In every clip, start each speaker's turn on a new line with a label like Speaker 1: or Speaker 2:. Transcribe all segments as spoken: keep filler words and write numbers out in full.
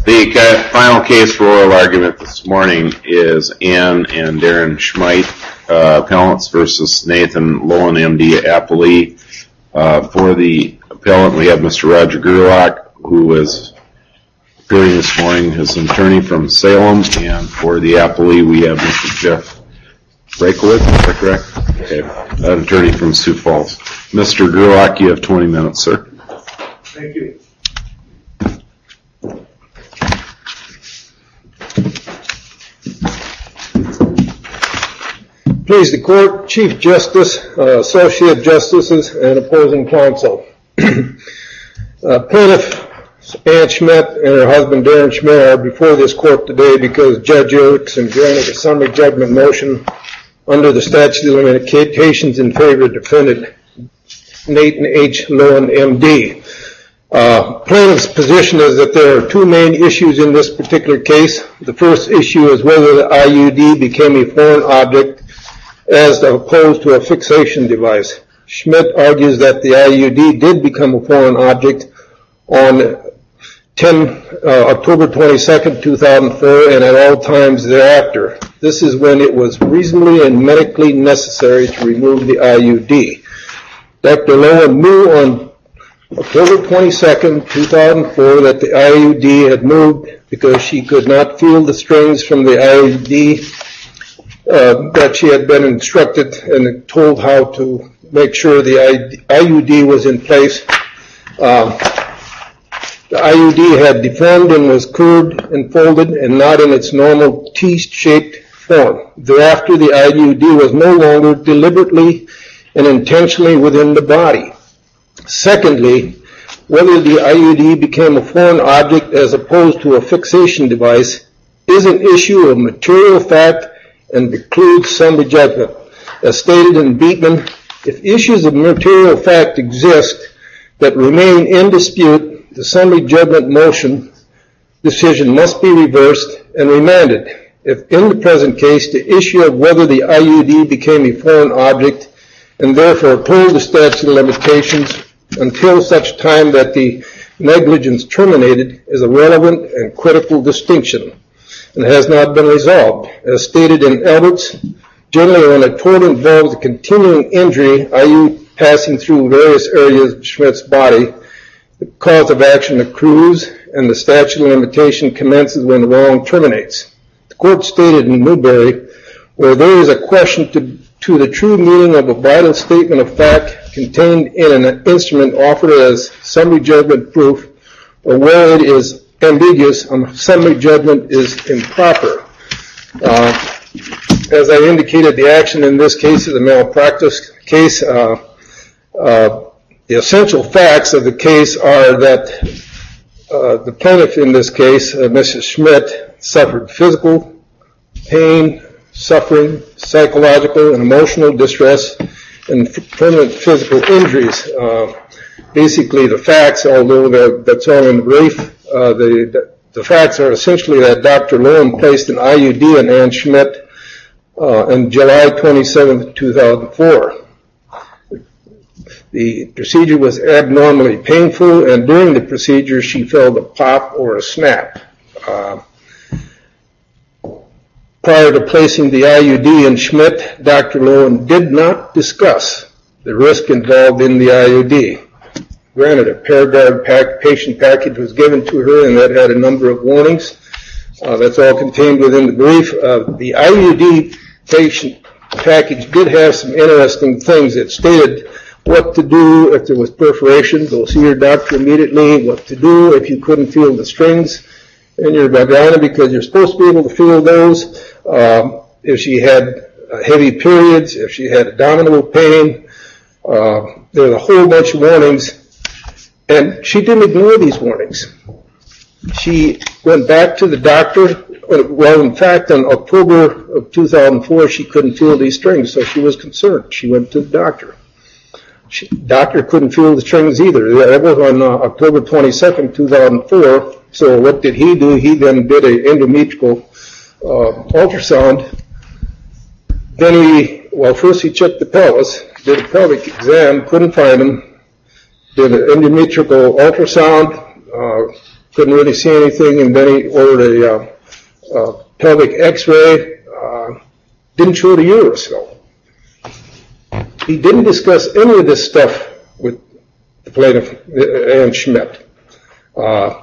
Speaker 1: The final case for oral argument this morning is Ann and Darren Schmidt, uh, appellants versus Nathan Lowen, M D, appellee. Uh, for the appellant, we have Mister Roger Gerlach, who is appearing this morning as an attorney from Salem, and for the appellee, we have Mister Jeff Rakowitz, is that correct? Okay, an attorney from Sioux Falls. Mister Gerlach, you have twenty minutes, sir.
Speaker 2: Thank you. Please the court, Chief Justice, uh, Associate Justices, and opposing counsel. uh, plaintiff Ann Schmidt and her husband Darren Schmidt are before this court today because Judge Erickson granted a summary judgment motion under the statute of limitations in favor of defendant Nathan H. Lowen, M D. Uh, plaintiff's position is that there are two main issues in this particular case. The first issue is whether the I U D became a foreign object as opposed to a fixation device. Schmidt argues that the I U D did become a foreign object on October twenty-second, two thousand four, and at all times thereafter. This is when it was reasonably and medically necessary to remove the I U D. Doctor Lowen knew on October twenty-second, two thousand four that the I U D had moved because she could not feel the strings from the I U D uh, that she had been instructed and told how to make sure the I U D was in place. Uh, the I U D had deformed and was curved and folded and not in its normal T-shaped form. Thereafter, the I U D was no longer deliberately and intentionally within the body. Secondly, whether the I U D became a foreign object as opposed to a fixation device is an issue of material fact and precludes summary judgment. As stated in Beekman, if issues of material fact exist that remain in dispute, the summary judgment motion decision must be reversed and remanded. If in the present case the issue of whether the I U D became a foreign object and therefore told the statute of limitations until such time that the negligence terminated is a relevant and critical distinction and has not been resolved. As stated in Alberts, generally when a tort involves a continuing injury, that is passing through various areas of Schmidt's body, the cause of action accrues and the statute of limitation commences when the wrong terminates. The court stated in Newberry, where there is a question to, to the true meaning of a vital statement of fact contained in an instrument offered as summary judgment proof, or where it is ambiguous, a summary judgment is improper. Uh, as I indicated, the action in this case is a malpractice case. Uh, uh, the essential facts of the case are that uh, the plaintiff in this case, uh, Missus Schmidt, suffered physical pain, suffering, psychological and emotional distress, and permanent physical injuries. Uh, basically, the facts, although that's all in the brief, uh, the, the facts are essentially that Doctor Lowen placed an I U D on Ann Schmidt uh, on July twenty-seventh, two thousand four. The procedure was abnormally painful, and during the procedure, she felt a pop or a snap. Uh, Prior to placing the I U D in Schmidt, Doctor Lowen did not discuss the risk involved in the I U D. Granted, a Paragard pack, patient package was given to her, and that had a number of warnings. Uh, that's all contained within the brief. Uh, the I U D patient package did have some interesting things. It stated what to do if there was perforation, go see your doctor immediately, what to do if you couldn't feel the strings in your vagina, because you're supposed to be able to feel those. Um, if she had uh, heavy periods, if she had abdominal pain, uh, there's a whole bunch of warnings, and she didn't ignore these warnings. She went back to the doctor. Well, in fact, in October of two thousand four, she couldn't feel these strings, so she was concerned. She went to the doctor. She, doctor couldn't feel the strings either. That was on uh, October twenty-second, two thousand four. So what did he do? He then did an endometrial uh, ultrasound. Then he, well, first he checked the pelvis, did a pelvic exam, couldn't find them, did an endometrial ultrasound, uh, couldn't really see anything, and then he ordered a, uh, uh, pelvic x-ray, uh, didn't show the uterus, though. He didn't discuss any of this stuff with the plaintiff, Ann Schmidt. Uh,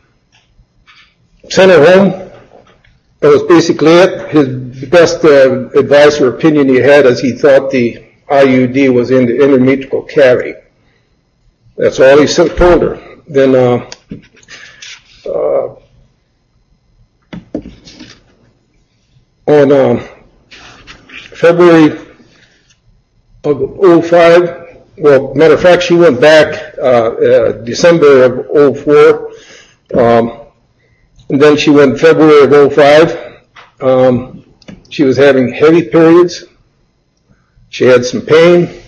Speaker 2: sent her home. That was basically it. His best uh, advice or opinion he had is he thought the I U D was in the endometrial cavity. That's all he told her. Then uh, uh, on uh, February of oh five, well, matter of fact, she went back uh, uh, December of oh four, um, and then she went February of oh five. Um, she was having heavy periods. She had some pain.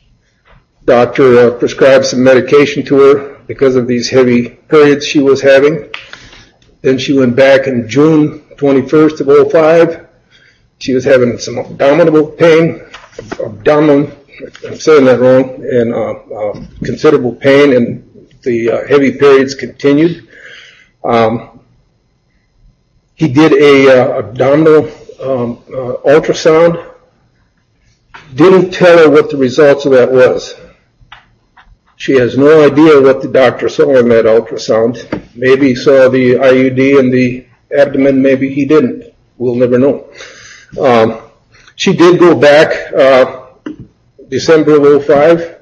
Speaker 2: Doctor uh, prescribed some medication to her because of these heavy periods she was having. Then she went back in June twenty-first of oh five. She was having some abdominal pain, abdomen, I'm saying that wrong, and uh, uh, considerable pain, and the uh, heavy periods continued. Um, he did a uh, abdominal um, uh, ultrasound. Didn't tell her what the results of that was. She has no idea what the doctor saw in that ultrasound. Maybe he saw the I U D in the abdomen, maybe he didn't. We'll never know. Um, she did go back uh, December of oh five.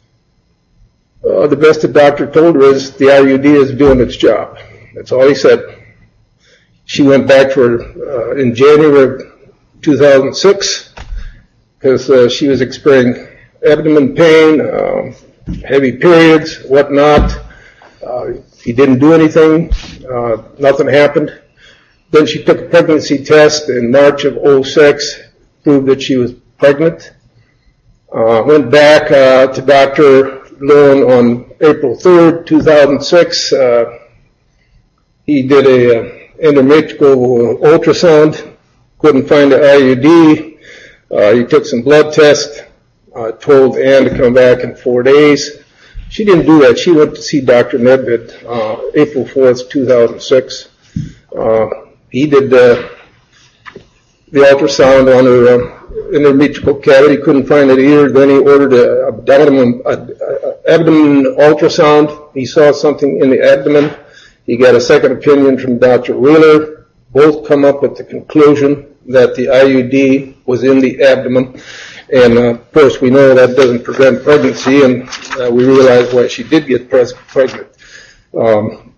Speaker 2: Uh, the best the doctor told her is the I U D is doing its job. That's all he said. She went back for uh, in January of two thousand six because uh, she was experiencing abdomen pain, um, heavy periods, whatnot. Uh, he didn't do anything. Uh, nothing happened. Then she took a pregnancy test in March of oh six, proved that she was pregnant. Uh, went back uh, to Doctor Lowen on April third, two thousand six. Uh, he did a uh, endometrial ultrasound, couldn't find the I U D. Uh, he took some blood tests, uh, told Ann to come back in four days. She didn't do that. She went to see Doctor Nedved uh, April fourth, two thousand six. Uh, he did uh, the ultrasound on her uh, endometrial cavity, couldn't find it either. Then he ordered a abdomen, a, a abdomen ultrasound. He saw something in the abdomen. He got a second opinion from Doctor Wheeler. Both come up with the conclusion that the I U D was in the abdomen. And, uh, of course, we know that doesn't prevent pregnancy, and uh, we realize why she did get pres- pregnant. Um,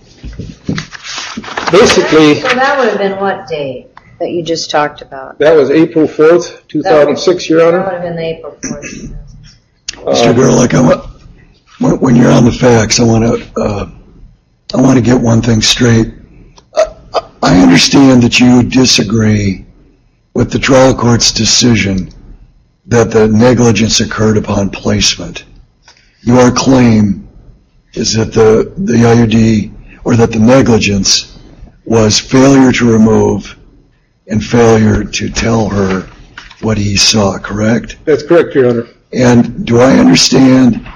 Speaker 2: basically...
Speaker 3: So that would have been what date that you just talked about?
Speaker 2: That was April fourth, two thousand six, Your Honor.
Speaker 3: That would have been the April fourth.
Speaker 2: Uh,
Speaker 4: Mister Gerlich, I want, when you're on the facts, I want to uh, I want to get one thing straight. I, I understand that you disagree with the trial court's decision that the negligence occurred upon placement. Your claim is that the, the I U D, or that the negligence was failure to remove and failure to tell her what he saw, correct?
Speaker 2: That's correct, Your Honor.
Speaker 4: And do I understand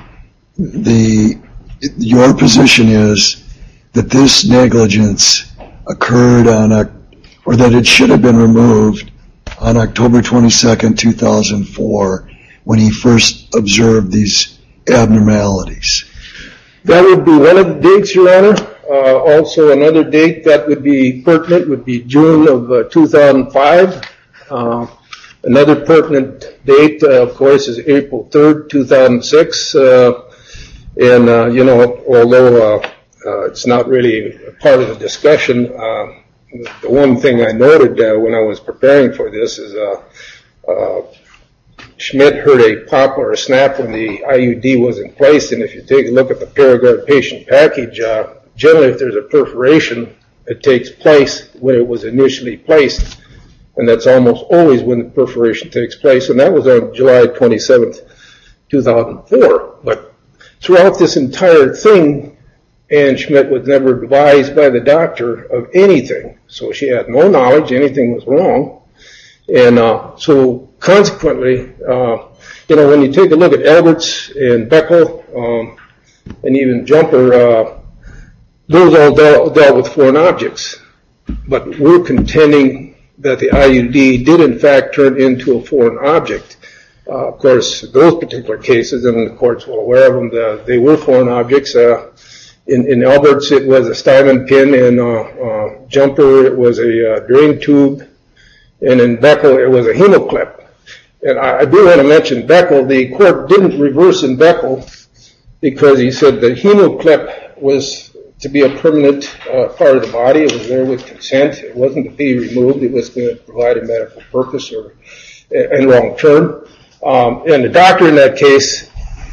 Speaker 4: the, your position is that this negligence occurred on, a, or that it should have been removed on October twenty-second, two thousand four, when he first observed these abnormalities?
Speaker 2: That would be one of the dates, Your Honor. Uh, also, another date that would be pertinent would be June of uh, two thousand five. Uh, another pertinent date, uh, of course, is April third, two thousand six. Uh, and, uh, you know, although uh, uh, it's not really part of the discussion, uh, the one thing I noted uh, when I was preparing for this is uh, uh, Schmidt heard a pop or a snap when the I U D was in place, and if you take a look at the Paragard patient package, uh, generally if there's a perforation, it takes place when it was initially placed, and that's almost always when the perforation takes place, and that was on July twenty-seventh, two thousand four. But throughout this entire thing, Ann Schmidt was never advised by the doctor of anything, so she had no knowledge anything was wrong. And uh, so consequently, uh, you know, when you take a look at Alberts and Beckel um, and even Jumper, uh, those all dealt, dealt with foreign objects. But we're contending that the I U D did in fact turn into a foreign object. Uh, of course, those particular cases, and the court's well aware of them, the, they were foreign objects. Uh, in, in Alberts, it was a styrene pin. In uh, uh, Jumper, it was a uh, drain tube. And in Beckel, it was a hemoclip. And I, I do want to mention Beckel. The court didn't reverse in Beckel because he said the hemoclip was to be a permanent uh, part of the body. It was there with consent. It wasn't to be removed. It was going to provide a medical purpose or and long term. Um, and the doctor in that case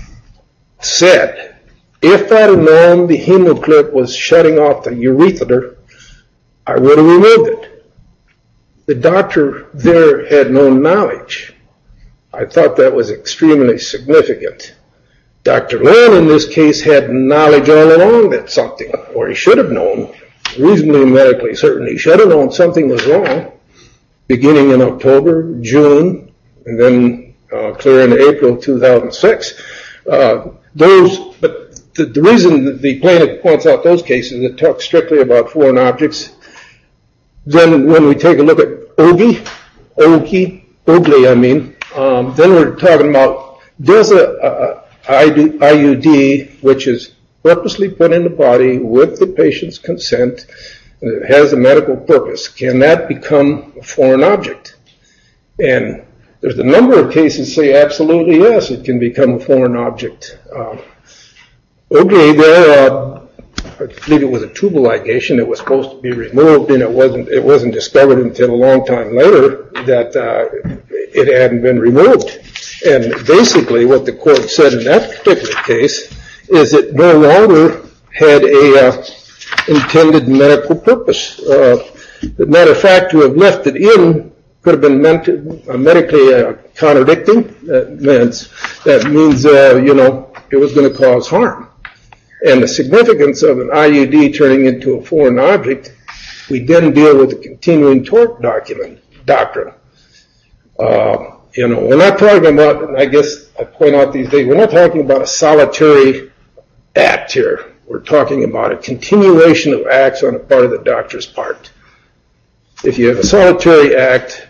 Speaker 2: said, if I'd have known the hemoclip was shutting off the urethra, I would have removed it. The doctor there had no knowledge. I thought that was extremely significant. Doctor Lone in this case had knowledge all along that something, or he should have known, reasonably medically certain, he should have known something was wrong, beginning in October, June, and then uh, clear in April two thousand six. Uh, those, but the, the reason that the plaintiff points out those cases that talk strictly about foreign objects, then when we take a look at Ogie, Ogie, Oakley, I mean, um, then we're talking about does a, a I U D, which is purposely put in the body with the patient's consent, and it has a medical purpose, can that become a foreign object? And there's a number of cases say absolutely yes, it can become a foreign object. Um, okay, there, uh, I believe it was a tubal ligation that was supposed to be removed, and it wasn't. It wasn't discovered until a long time later that uh, it hadn't been removed. And basically, what the court said in that particular case is it no longer had a uh, intended medical purpose. Uh, as a matter of fact, to have left it in could have been meant to, uh, medically uh, contradicting. That means that means uh, you know it was going to cause harm. And the significance of an I U D turning into a foreign object, we then deal with the continuing tort document doctrine. Uh, you know, we're not talking about, and I guess I point out these days, we're not talking about a solitary act here. We're talking about a continuation of acts on the part of the doctor's part. If you have a solitary act,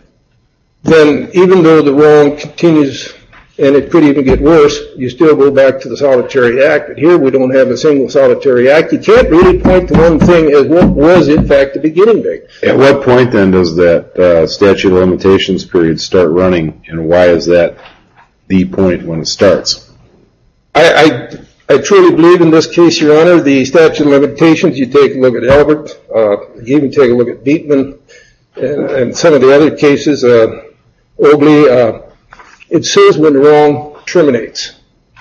Speaker 2: then even though the wrong continues, and it could even get worse, you still go back to the solitary act. But here we don't have a single solitary act. You can't really point to one thing as what was, in fact, the beginning date.
Speaker 1: At what point, then, does that uh, statute of limitations period start running, and why is that the point when it starts?
Speaker 2: I, I, I truly believe in this case, Your Honor, the statute of limitations, you take a look at Albert, uh, you even take a look at Beatman, and, and some of the other cases, uh, Oakley, uh, it says when the wrong terminates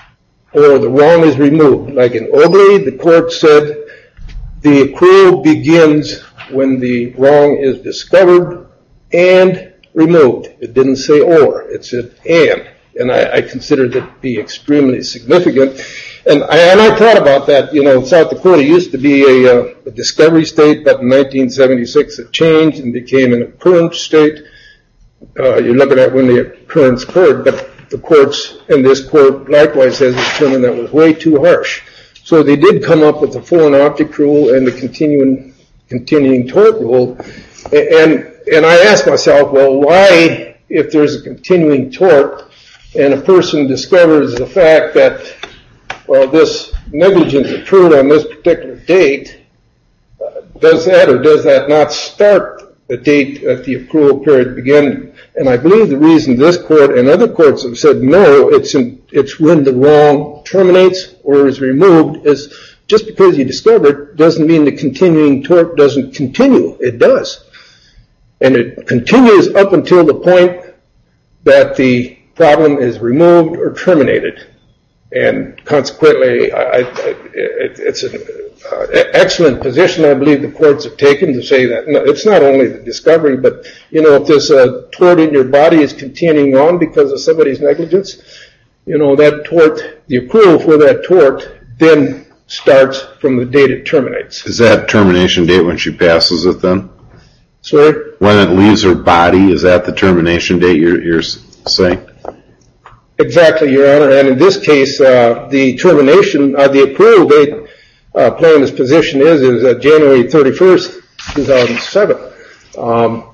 Speaker 2: or the wrong is removed. Like in Oakley, the court said the accrual begins when the wrong is discovered and removed. It didn't say or, it said and. And I, I consider that to be extremely significant. And I, and I thought about that. You know, South Dakota used to be a, uh, a discovery state, but in nineteen seventy-six it changed and became an occurrence state. Uh, you're looking at when the occurrence occurred, but the courts, and this court likewise has determined that was way too harsh. So they did come up with the foreign object rule and the continuing, continuing tort rule. And, and I asked myself, well, why, if there's a continuing tort and a person discovers the fact that, well, this negligence occurred on this particular date, uh, does that or does that not start the date that the accrual period began? And I believe the reason this court and other courts have said no, it's in, it's when the wrong terminates or is removed, is just because you discover it doesn't mean the continuing tort doesn't continue. It does. And it continues up until the point that the problem is removed or terminated. And consequently, I, I, it, it's an uh, excellent position I believe the courts have taken to say that no, it's not only the discovery, but, you know, if there's a tort in your body is continuing on because of somebody's negligence, you know, that tort, the accrual for that tort then starts from the date it terminates.
Speaker 1: Is that termination date when she passes it then?
Speaker 2: Sorry?
Speaker 1: When it leaves her body, is that the termination date you're, you're saying?
Speaker 2: Exactly, Your Honor. And in this case, uh, the termination, uh, the accrual date uh, plaintiff's position is, is that January thirty-first, two thousand seven. Um,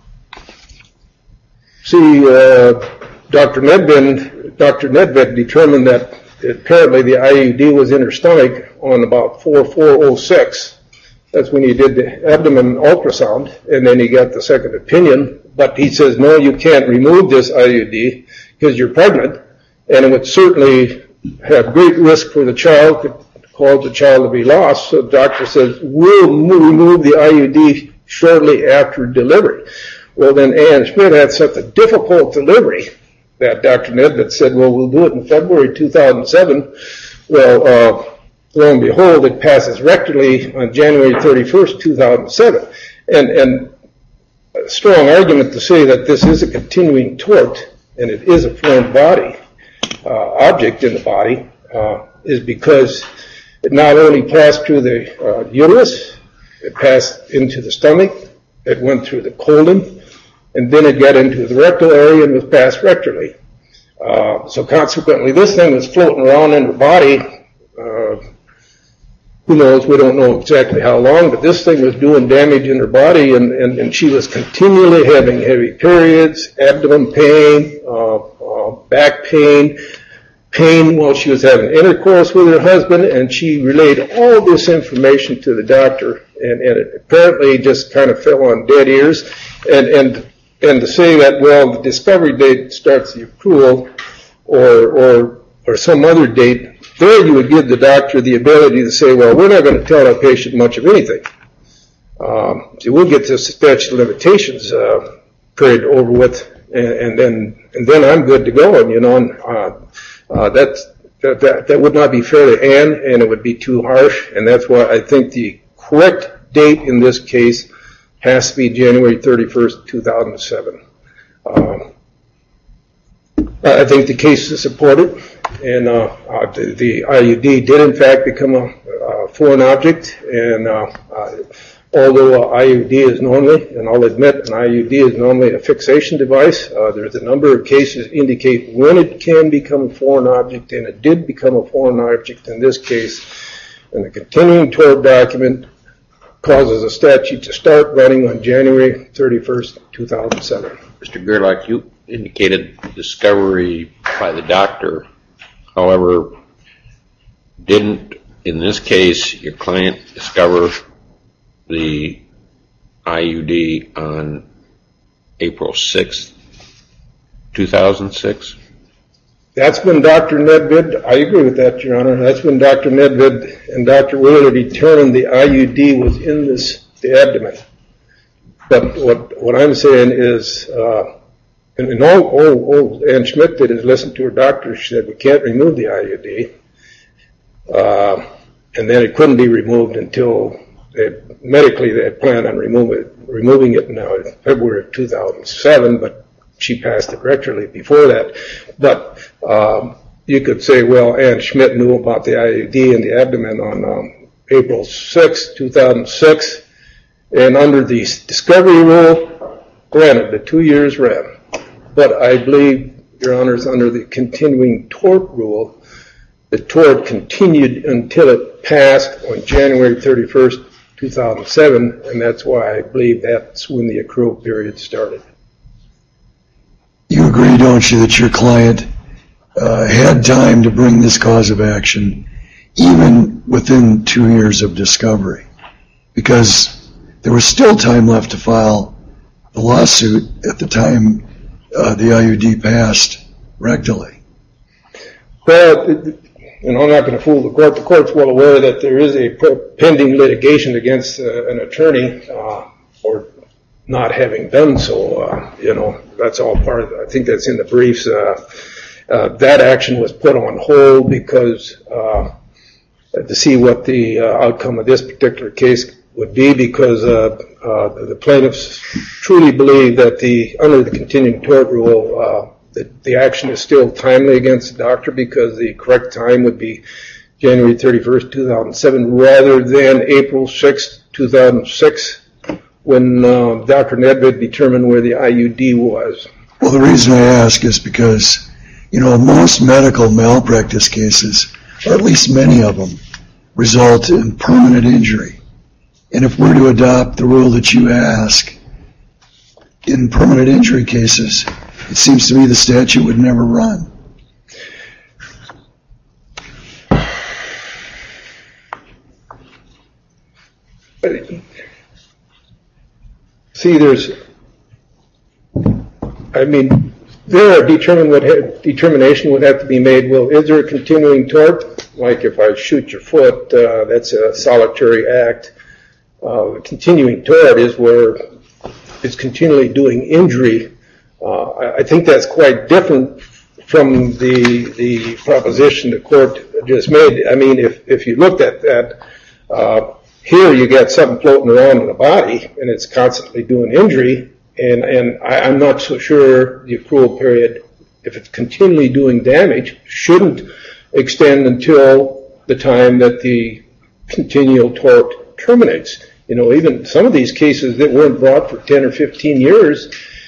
Speaker 2: see, uh, Doctor Nedved, Doctor Nedved determined that apparently the I U D was in her stomach on about four four oh six. That's when he did the abdomen ultrasound, and then he got the second opinion. But he says, no, you can't remove this I U D because you're pregnant, and it would certainly have great risk for the child, could cause the child to be lost. So the doctor says, we'll remove the I U D shortly after delivery. Well, then Ann Schmidt had such a difficult delivery that Doctor Nedved said, well, we'll do it in February two thousand seven. Well, uh, lo and behold, it passes rectally on January thirty-first, two thousand seven. And, and a strong argument to say that this is a continuing tort and it is a foreign body, uh, object in the body, uh, is because it not only passed through the uh, uterus, it passed into the stomach, it went through the colon, and then it got into the rectal area and was passed rectally. Uh, so consequently, this thing was floating around in her body. Uh, who knows? We don't know exactly how long, but this thing was doing damage in her body, and, and, and she was continually having heavy periods, abdomen pain, uh, uh, back pain, pain while she was having intercourse with her husband, and she relayed all this information to the doctor, and, and it apparently just kind of fell on dead ears. And, and And to say that, well, the discovery date starts the accrual or, or, or some other date, there you would give the doctor the ability to say, well, we're not going to tell our patient much of anything. Um, so we'll get this statute of limitations uh, period over with, and, and then and then I'm good to go. And you know, and, uh, uh, that's, that that that would not be fair to Ann, and it would be too harsh. And that's why I think the correct date in this case has to be January thirty-first, two thousand seven. Um, I think the case is supported, and uh, uh, the, the I U D did in fact become a uh, foreign object, and uh, uh, although uh, I U D is normally, and I'll admit, an I U D is normally a fixation device, uh, there's a number of cases indicate when it can become a foreign object, and it did become a foreign object in this case, and the continuing tort document causes a statute to start running on January thirty-first, two thousand seven.
Speaker 5: Mister Gerlach, you indicated discovery by the doctor. However, didn't, in this case, your client discover the I U D on April sixth, two thousand six?
Speaker 2: That's when Doctor Nedved, I agree with that, Your Honor, that's when Doctor Nedved and Doctor Wheeler determined the I U D was in this, the abdomen. But what, what I'm saying is, uh, and, and all, all, all Ann Schmidt did is listen to her doctor. She said, we can't remove the I U D. Uh, and then it couldn't be removed until they, medically they had planned on remove it, removing it now in February of two thousand seven, but she passed it rectally before that. But um, you could say, well, Ann Schmidt knew about the I U D in the abdomen on um, April sixth, two thousand six, and under the discovery rule, granted, the two years ran. But I believe, Your Honors, under the continuing tort rule, the tort continued until it passed on January thirty-first, two thousand seven, and that's why I believe that's when the accrual period started.
Speaker 4: You agree, don't you, that your client uh, had time to bring this cause of action even within two years of discovery? Because there was still time left to file the lawsuit at the time uh, the I U D passed rectally.
Speaker 2: Well, and I'm not going to fool the court. The court's well aware that there is a pending litigation against uh, an attorney uh, for not having done so. Uh, you know, that's all part of it. I think that's in the briefs. Uh, uh, that action was put on hold because uh, to see what the uh, outcome of this particular case would be, because uh, uh, the plaintiffs truly believe that the under the continuing tort rule, uh, that the action is still timely against the doctor, because the correct time would be January thirty-first, two thousand seven, rather than April sixth, two thousand six, when uh, Doctor Nedved determined where the I U D was.
Speaker 4: Well, the reason I ask is because, you know, most medical malpractice cases, or at least many of them, result in permanent injury. And if we're to adopt the rule that you ask, in permanent injury cases, it seems to me the statute would never run.
Speaker 2: See, there's, I mean, there are determine what ha- determination would have to be made. Well, is there a continuing tort? Like if I shoot your foot, uh, that's a solitary act. Uh, continuing tort is where it's continually doing injury. Uh, I, I think that's quite different from the the proposition the court just made. I mean, if if you looked at that, uh, here you got something floating around in the body, and it's constantly doing injury. And, and I, I'm not so sure the accrual period, if it's continually doing damage, shouldn't extend until the time that the continual tort terminates. You know, even some of these cases that weren't brought for ten or fifteen years,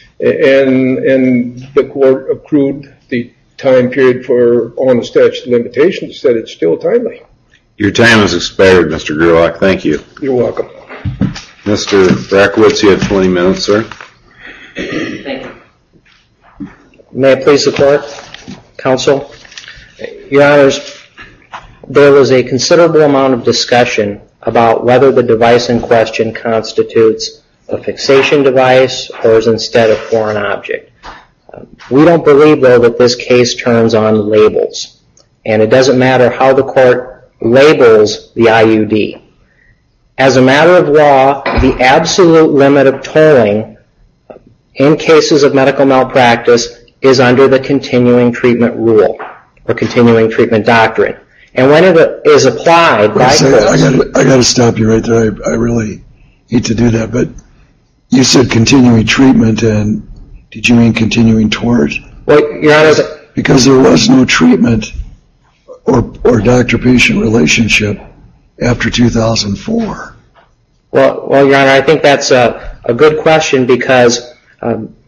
Speaker 2: and and the court accrued the time period for on the statute of limitations, said it's still timely.
Speaker 1: Your time has expired, Mister Gerlach. Thank you.
Speaker 2: You're welcome.
Speaker 1: Mister Brackowitz, you have twenty minutes, sir.
Speaker 6: Thank you. May it please the court, counsel? Your Honors, there was a considerable amount of discussion about whether the device in question constitutes a fixation device or is instead a foreign object. Um, we don't believe, though, that this case turns on labels. And it doesn't matter how the court labels the I U D. As a matter of law, the absolute limit of tolling in cases of medical malpractice is under the continuing treatment rule or continuing treatment doctrine. And when it is applied by courts...
Speaker 4: I got I got to stop you right there. I, I really hate to do that, but you said continuing treatment, and did you mean continuing tort?
Speaker 6: Well, Your Honor...
Speaker 4: Because there was no treatment or, or doctor-patient relationship after two thousand four.
Speaker 6: Well, well, Your Honor, I think that's a, a good question because um,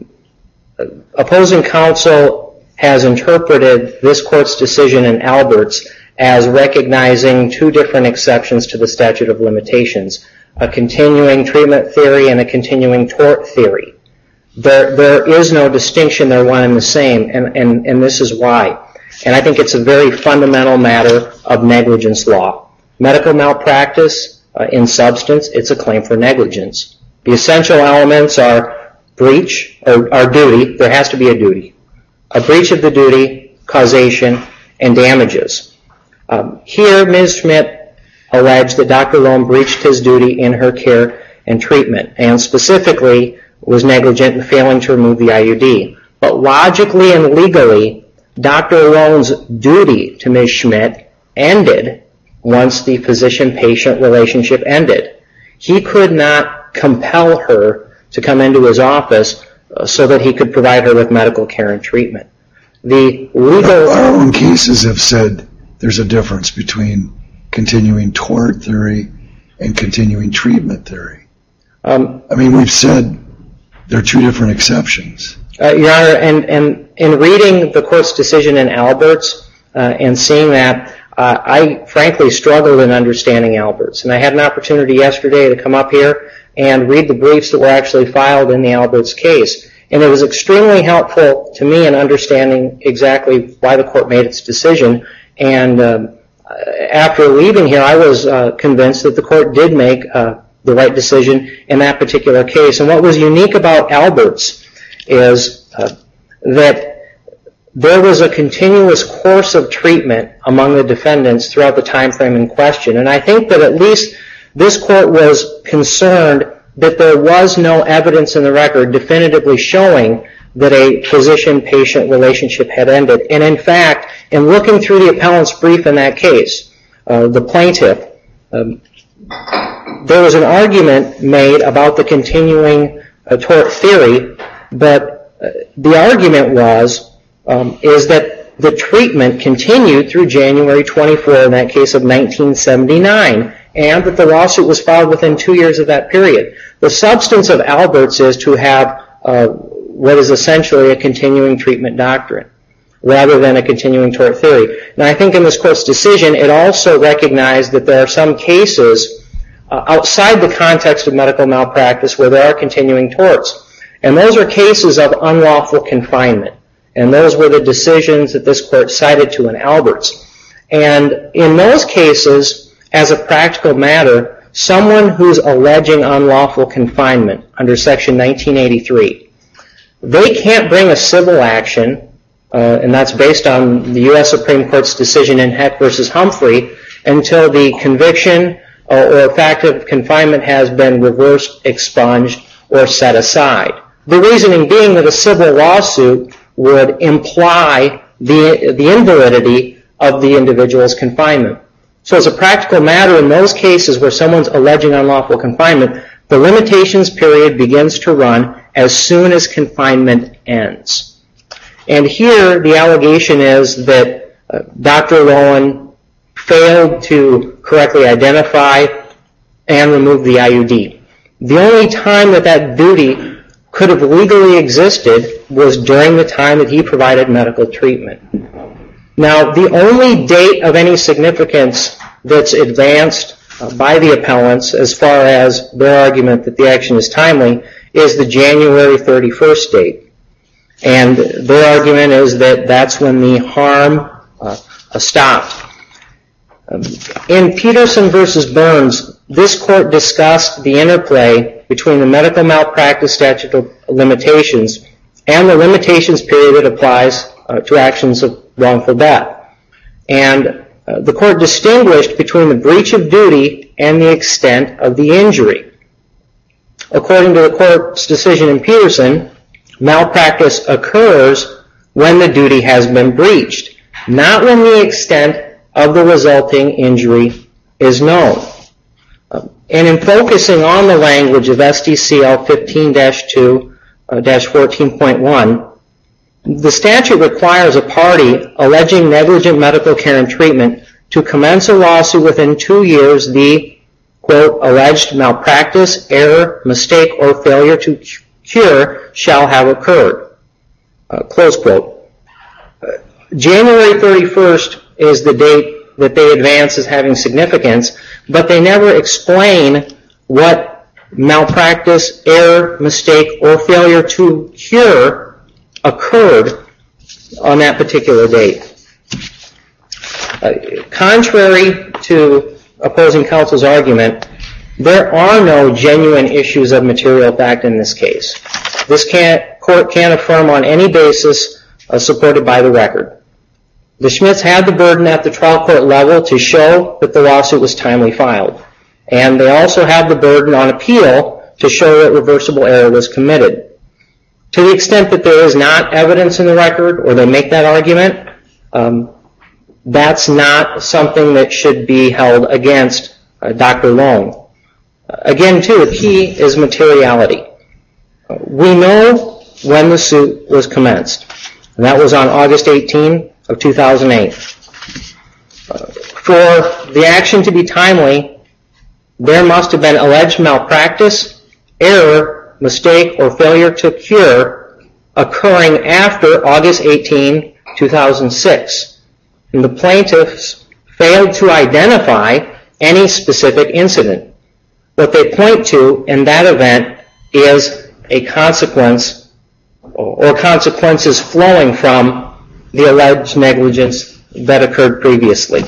Speaker 6: opposing counsel has interpreted this court's decision in Alberts as recognizing two different exceptions to the statute of limitations, a continuing treatment theory and a continuing tort theory. There, there is no distinction. They're one and the same, and, and, and this is why. And I think it's a very fundamental matter of negligence law. Medical malpractice, uh, in substance, it's a claim for negligence. The essential elements are breach, or, or duty. There has to be a duty. A breach of the duty, causation, and damages. Um, here, Miz Schmidt alleged that Doctor Loam breached his duty in her care and treatment, and specifically was negligent in failing to remove the I U D. But logically and legally, Doctor Loam's duty to Miz Schmidt ended once the physician-patient relationship ended. He could not compel her to come into his office uh, so that he could provide her with medical care and treatment. The legal...
Speaker 4: Our own cases have said there's a difference between continuing tort theory and continuing treatment theory. Um, I mean, we've said there are two different exceptions.
Speaker 6: Uh, Your Honor, and, and in reading the court's decision in Alberts uh, and seeing that, uh, I frankly struggled in understanding Alberts. And I had an opportunity yesterday to come up here and read the briefs that were actually filed in the Alberts case. And it was extremely helpful to me in understanding exactly why the court made its decision. And um, after leaving here, I was uh, convinced that the court did make uh, the right decision in that particular case. And what was unique about Alberts is uh, that there was a continuous course of treatment among the defendants throughout the time frame in question. And I think that at least this court was concerned that there was no evidence in the record definitively showing that a physician-patient relationship had ended. And in fact, in looking through the appellant's brief in that case, uh, the plaintiff, um, there was an argument made about the continuing uh, tort theory, but uh, the argument was um, is that the treatment continued through January twenty-fourth, in that case of nineteen seventy-nine, and that the lawsuit was filed within two years of that period. The substance of Alberts is to have uh, what is essentially a continuing treatment doctrine. rather than a continuing tort theory. Now, I think in this court's decision, it also recognized that there are some cases uh, outside the context of medical malpractice where there are continuing torts. And those are cases of unlawful confinement. And those were the decisions that this court cited to in Alberts. And in those cases, as a practical matter, someone who's alleging unlawful confinement under Section nineteen eighty-three, they can't bring a civil action, uh, and that's based on the U S Supreme Court's decision in Heck versus Humphrey, until the conviction or, or fact of confinement has been reversed, expunged, or set aside. The reasoning being that a civil lawsuit would imply the, the invalidity of the individual's confinement. So as a practical matter, in those cases where someone's alleging unlawful confinement, the limitations period begins to run as soon as confinement ends. And here, the allegation is that uh, Doctor Lowen failed to correctly identify and remove the I U D. The only time that that duty could have legally existed was during the time that he provided medical treatment. Now, the only date of any significance that's advanced uh, by the appellants as far as their argument that the action is timely is the January thirty-first date. And their argument is that that's when the harm uh, stopped. Um, in Peterson versus Burns, this court discussed the interplay between the medical malpractice statute of limitations and the limitations period that applies uh, to actions of wrongful death. And uh, the court distinguished between the breach of duty and the extent of the injury. According to the court's decision in Peterson, malpractice occurs when the duty has been breached, not when the extent of the resulting injury is known. Um, and in focusing on the language of S D C L fifteen dash two dash fourteen point one, the statute requires a party alleging negligent medical care and treatment to commence a lawsuit within two years the, quote, alleged malpractice, error, mistake, or failure to cure shall have occurred, uh, close quote. Uh, January thirty-first is the date that they advance as having significance, but they never explain what malpractice, error, mistake, or failure to cure occurred on that particular date. Uh, contrary to opposing counsel's argument, there are no genuine issues of material fact in this case. This can't, court can't affirm on any basis uh, supported by the record. The Schmitz had the burden at the trial court level to show that the lawsuit was timely filed. And they also had the burden on appeal to show that reversible error was committed. To the extent that there is not evidence in the record, or they make that argument, um, that's not something that should be held against uh, Doctor Lowen. Uh, again, too, the key is materiality. Uh, we know when the suit was commenced, and that was on August eighteenth of two thousand eight. Uh, for the action to be timely, there must have been alleged malpractice, error, mistake, or failure to cure occurring after August eighteenth, two thousand six. And the plaintiffs failed to identify any specific incident. What they point to in that event is a consequence or consequences flowing from the alleged negligence that occurred previously.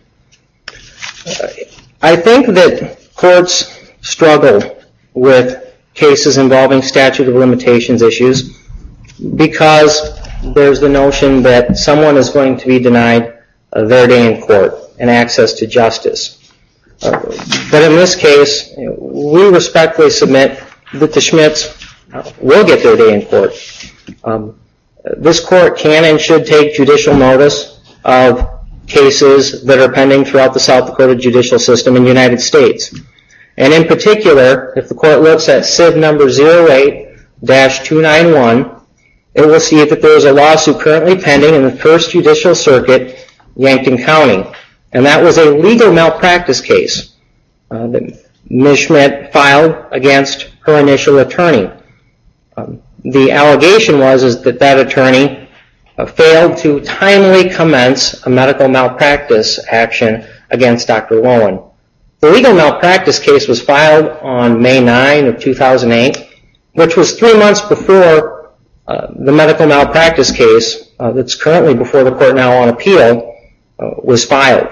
Speaker 6: I think that courts struggle with cases involving statute of limitations issues because there's the notion that someone is going to be denied uh, their day in court and access to justice. Uh, but in this case, we respectfully submit that the Schmitz uh, will get their day in court. Um, this court can and should take judicial notice of cases that are pending throughout the South Dakota judicial system in the United States. And in particular, if the court looks at Civ number zero eight dash two nine one, it will see that there is a lawsuit currently pending in the First Judicial Circuit, Yankton County. And that was a legal malpractice case uh, that Miz Schmidt filed against her initial attorney. Um, the allegation was is that that attorney uh, failed to timely commence a medical malpractice action against Doctor Lowen. The legal malpractice case was filed on May ninth of two thousand eight, which was three months before uh, the medical malpractice case uh, that's currently before the court now on appeal uh, was filed.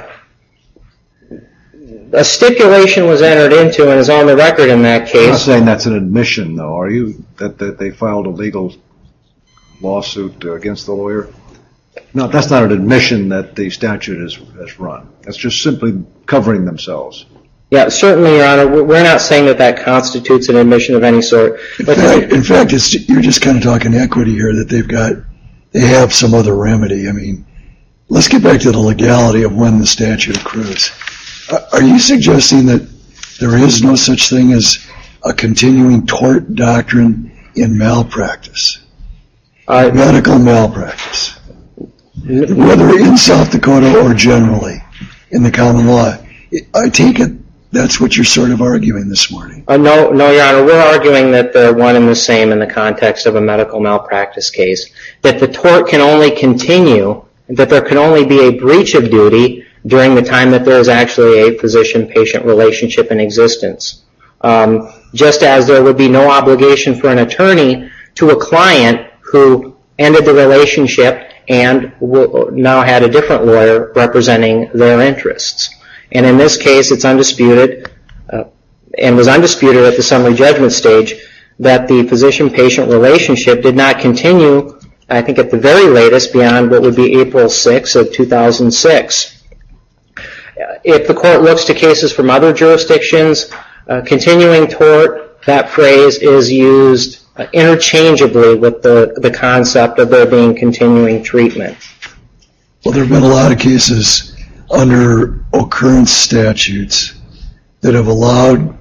Speaker 6: A stipulation was entered into and is on the record in that case.
Speaker 7: You're not saying that's an admission, though, are you? That, that they filed a legal lawsuit against the lawyer? No, that's not an admission that the statute is, has run. That's just simply covering themselves.
Speaker 6: Yeah, certainly, Your Honor. We're not saying that that constitutes an admission of any sort.
Speaker 4: In fact, in fact it's, you're just kind of talking equity here, that they've got, they have some other remedy. I mean, let's get back to the legality of when the statute accrues. Are you suggesting that there is no such thing as a continuing tort doctrine in malpractice? Uh, medical malpractice. Whether in South Dakota or generally in the common law. I take it that's what you're sort of arguing this morning.
Speaker 6: Uh, no, no, Your Honor. We're arguing that they're one and the same in the context of a medical malpractice case. That the tort can only continue, that there can only be a breach of duty during the time that there is actually a physician-patient relationship in existence. Um, just as there would be no obligation for an attorney to a client who ended the relationship and w- now had a different lawyer representing their interests. And in this case, it's undisputed, uh, and was undisputed at the summary judgment stage, that the physician-patient relationship did not continue, I think at the very latest, beyond what would be April sixth of two thousand six. If the court looks to cases from other jurisdictions, uh, continuing tort, that phrase is used uh, interchangeably with the, the concept of there being continuing treatment.
Speaker 4: Well, there have been a lot of cases under occurrence statutes that have allowed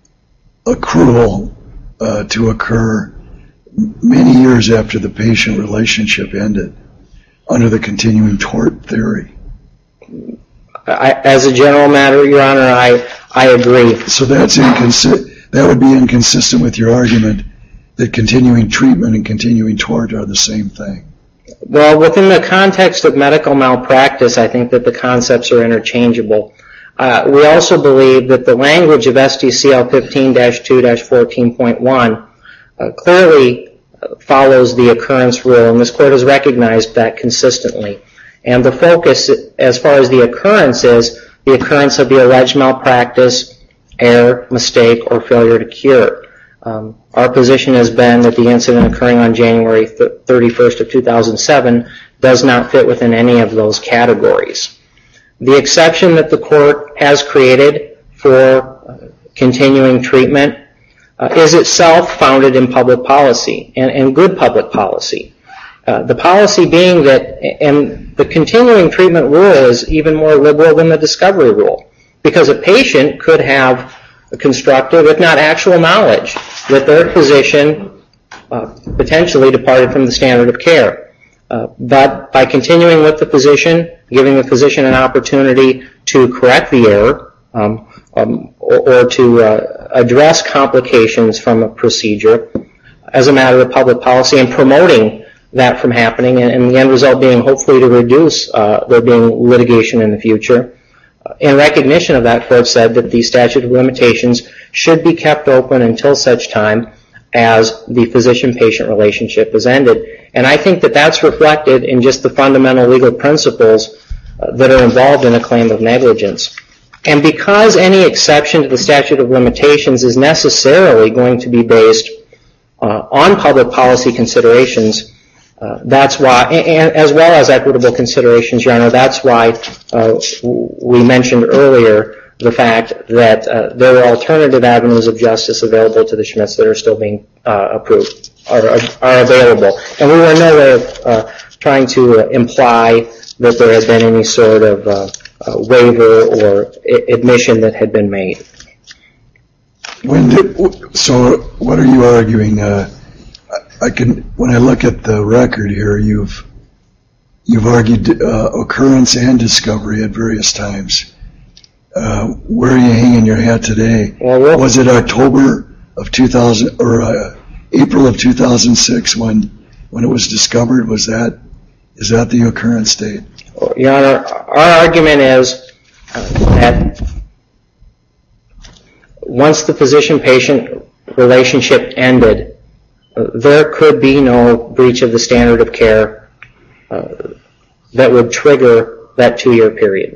Speaker 4: accrual uh, to occur many years after the patient relationship ended under the continuing tort theory.
Speaker 6: I, as a general matter, Your Honor, I, I agree.
Speaker 4: So that's inconsi- that would be inconsistent with your argument that continuing treatment and continuing tort are the same thing.
Speaker 6: Well, within the context of medical malpractice, I think that the concepts are interchangeable. Uh, we also believe that the language of S D C L fifteen dash two dash fourteen point one uh, clearly follows the occurrence rule, and this court has recognized that consistently. And the focus, as far as the occurrence is, the occurrence of the alleged malpractice, error, mistake, or failure to cure. Um, our position has been that the incident occurring on January thirty-first of two thousand seven does not fit within any of those categories. The exception that the court has created for uh, continuing treatment uh, is itself founded in public policy, and, and good public policy. Uh, the policy being that, and the continuing treatment rule is even more liberal than the discovery rule, because a patient could have a constructive, if not actual knowledge, that their physician uh, potentially departed from the standard of care. Uh, but by continuing with the physician, giving the physician an opportunity to correct the error um, um, or, or to uh, address complications from a procedure as a matter of public policy, and promoting that from happening, and, and the end result being hopefully to reduce uh, there being litigation in the future. In recognition of that, court said that the statute of limitations should be kept open until such time as the physician-patient relationship is ended. And I think that that's reflected in just the fundamental legal principles uh, that are involved in a claim of negligence. And because any exception to the statute of limitations is necessarily going to be based uh, on public policy considerations, Uh, that's why, and, as well as equitable considerations, Your Honor, that's why uh, we mentioned earlier the fact that uh, there are alternative avenues of justice available to the Schmitz that are still being uh, approved, are, are available. And we were nowhere uh, trying to uh, imply that there had been any sort of uh, uh, waiver or I- admission that had been made.
Speaker 4: When did, so what are you arguing? Uh, I can, when I look at the record here, you've you've argued uh, occurrence and discovery at various times. Uh, where are you hanging your hat today?
Speaker 6: Well,
Speaker 4: was it October of two thousand or uh, April of two thousand six when when it was discovered? Was that Is that the occurrence date?
Speaker 6: Your Honor, our argument is that once the physician-patient relationship ended, there could be no breach of the standard of care uh, that would trigger that two-year period.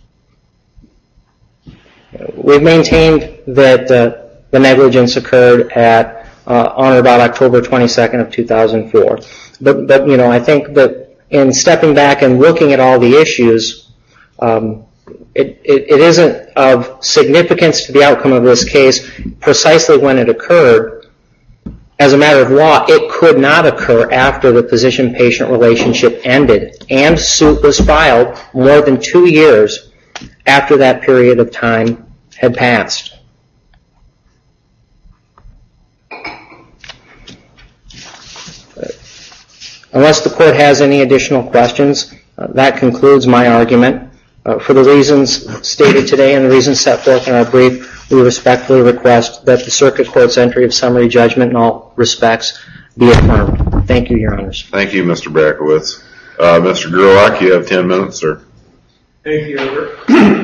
Speaker 6: We've maintained that uh, the negligence occurred at uh, on or about October twenty-second of two thousand four. But, but, you know, I think that in stepping back and looking at all the issues, um, it, it, it isn't of significance to the outcome of this case precisely when it occurred. As a matter of law, it could not occur after the physician-patient relationship ended, and suit was filed more than two years after that period of time had passed. Unless the Court has any additional questions, uh, that concludes my argument. Uh, for the reasons stated today and the reasons set forth in our brief, we respectfully request that the Circuit Court's entry of summary judgment in all respects be affirmed. Thank you, Your Honors.
Speaker 1: Thank you, Mister Brakowitz. Uh, Mister Gerlach, you have ten minutes, sir.
Speaker 2: Thank you, Albert.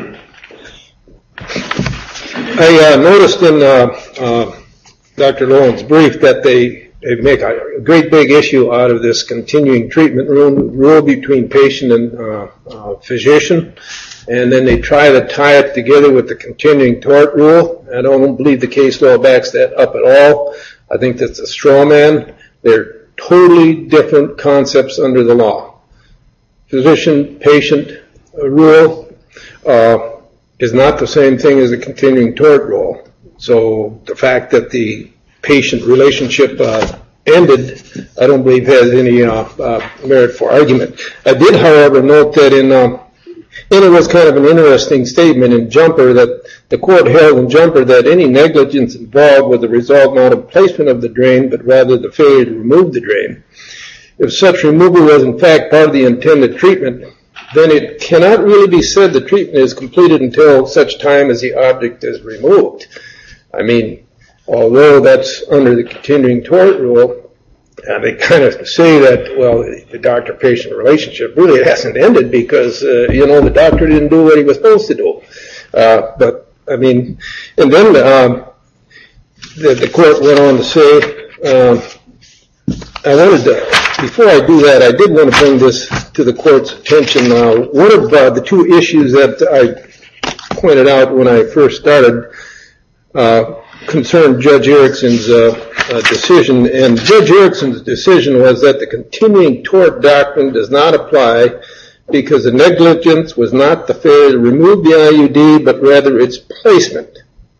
Speaker 2: I uh, noticed in uh, uh, Doctor Lowen's brief that they, they make a great big issue out of this continuing treatment rule, rule between patient and uh, uh, physician, and then they try to tie it together with the continuing tort rule. I don't believe the case law backs that up at all. I think that's a straw man. They're totally different concepts under the law. Physician-patient rule uh, is not the same thing as a continuing tort rule. So the fact that the patient relationship uh, ended, I don't believe has any uh, uh, merit for argument. I did, however, note that in, um, and it was kind of an interesting statement in Jumper that the Court held in Jumper that any negligence involved was the result not of placement of the drain, but rather the failure to remove the drain. If such removal was in fact part of the intended treatment, then it cannot really be said the treatment is completed until such time as the object is removed. I mean, although that's under the continuing tort rule, and they kind of say that, well, the doctor-patient relationship really hasn't ended because, uh, you know, the doctor didn't do what he was supposed to do. Uh, but, I mean, and then um, the, the Court went on to say, uh, I wanted to, before I do that, I did want to bring this to the Court's attention. Uh, one of uh, the two issues that I pointed out when I first started uh, concerned Judge Erickson's uh, uh, decision, and Judge Erickson's decision was that the continuing tort doctrine does not apply because the negligence was not the failure to remove the I U D, but rather its placement.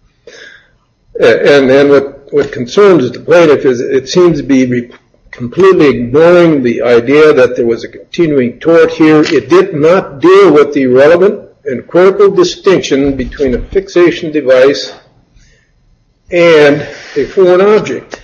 Speaker 2: Uh, and and what, what concerns the plaintiff is it seems to be re- completely ignoring the idea that there was a continuing tort here. It did not deal with the relevant and critical distinction between a fixation device and a foreign object.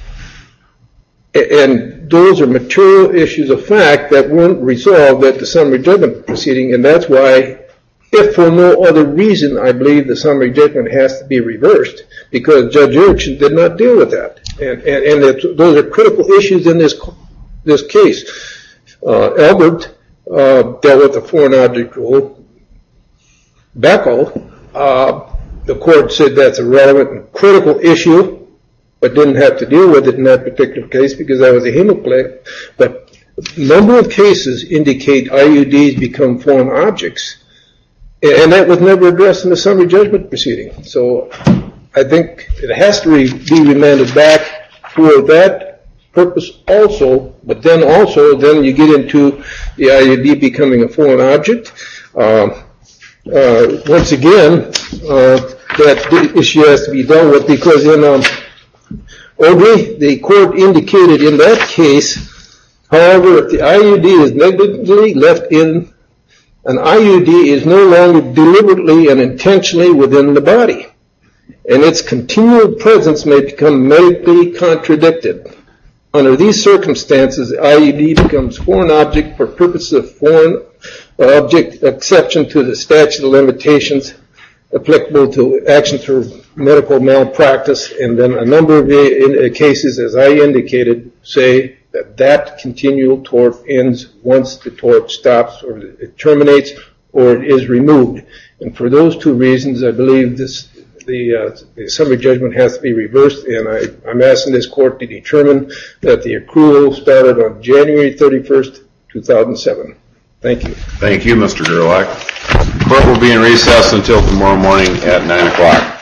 Speaker 2: And those are material issues of fact that weren't resolved at the summary judgment proceeding, and that's why, if for no other reason, I believe the summary judgment has to be reversed, because Judge Erickson did not deal with that. And, and, and it, those are critical issues in this this case. Uh, Albert uh, dealt with the foreign object rule. Beckel, uh, the Court said that's a relevant and critical issue, but didn't have to deal with it in that particular case because that was a hemiplegic. But a number of cases indicate I U Ds become foreign objects, and that was never addressed in the summary judgment proceeding. So I think it has to re- be remanded back for that purpose also, but then also then you get into the I U D becoming a foreign object. Uh, uh, once again, uh, that issue has to be dealt with because in um, Ogre, the Court indicated in that case, however, if the I U D is negligently left in, an I U D is no longer deliberately and intentionally within the body, and its continual presence may become medically contradicted. Under these circumstances, the I U D becomes foreign object for purposes of foreign object exception to the statute of limitations applicable to actions for medical malpractice, and then a number of cases, as I indicated, say that that continual tort ends once the tort stops or it terminates or it is removed. And for those two reasons, I believe this the, uh, the summary judgment has to be reversed, and I, I'm asking this court to determine that the accrual started on January thirty-first, two thousand seven. Thank you.
Speaker 1: Thank you, Mister Gerlach. Court will be in recess until tomorrow morning at nine o'clock.